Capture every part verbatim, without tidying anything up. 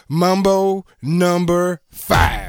Mambo number five.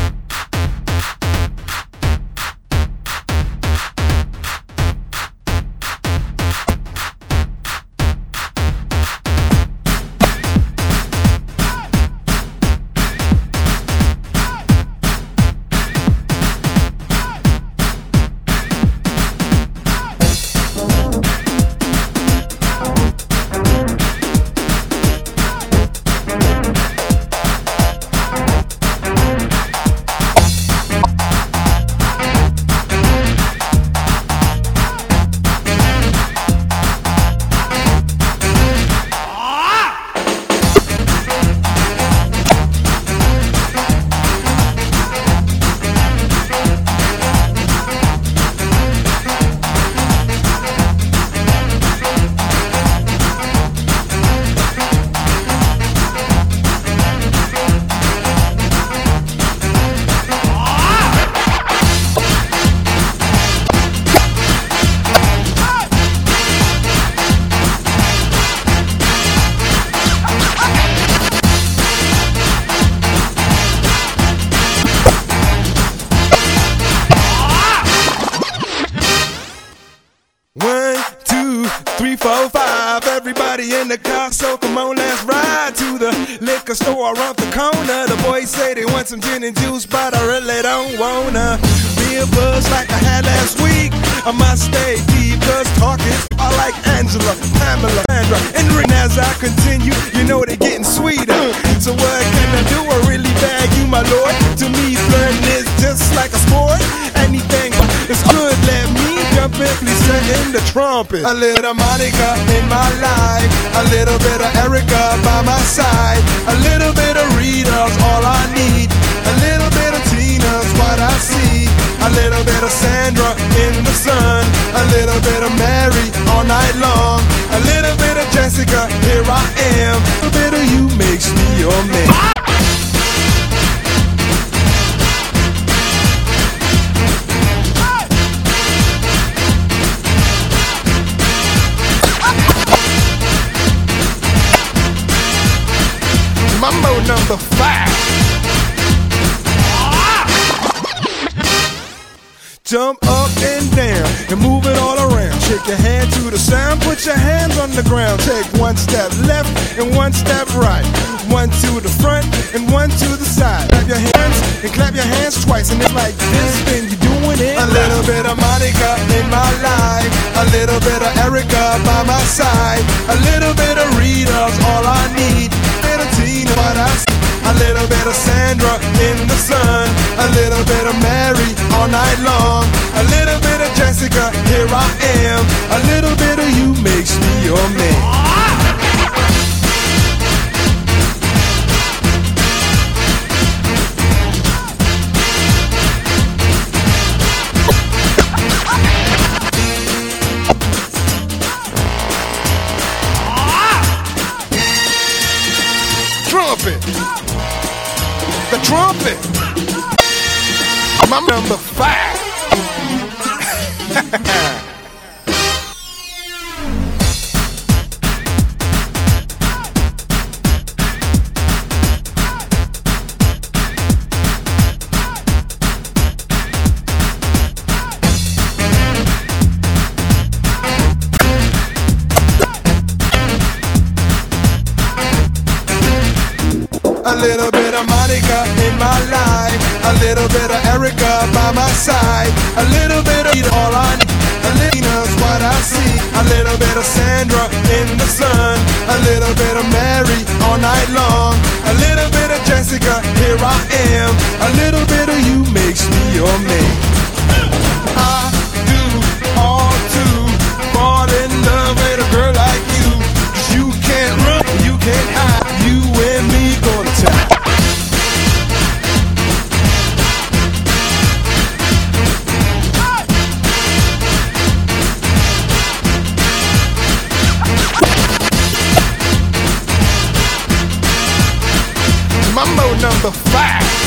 Three, four, five, everybody in the car, so come on, let's ride to the liquor store around the corner. The boys say they want some gin and juice, but I really don't wanna be a buzz like I had last week. I must stay deep, cause talking I like Angela, Pamela, Sandra, and Ren. As I continue, you know they're getting sweeter. So what can I do? I really bag you, my lord. To me, flirting is just like a sport. Anything is good, let me jump in, please sing in the trumpet. A little Monica in my life, a little bit of Erica by my side, a little bit of Rita's all I need, a little bit of Tina's what I see, a little bit of Sandra in the sun, a little bit of Mary all night long, a little bit of Jessica, here I am, a bit of you makes me your man. Mambo number five. Jump up and down and move it all around. Shake your hand to the sound, put your hands on the ground. Take one step left and one step right. One to the front and one to the side. Clap your hands and clap your hands twice. And it's like this, then you're doing it. A little bit of Monica in my life, a little bit of Erica by my side, a little bit of Rita's all I need. What I see, a little bit of Sandra in the sun, a little bit of Mary all night long, a little bit of Jessica, here I am, a little bit of you makes me your man. Trumpet, the trumpet, my number five. A little bit of Monica in my life, a little bit of Erica by my side, a little bit of all I need, a little what I see, a little bit of Sandra in the sun, a little bit of Mary all night long, a little bit of Jessica, here I am, a little bit of you makes me your man. I do all to fall in love with a girl like you, 'cause you can't run, you can't hide, you and me go to town. Mambo number five.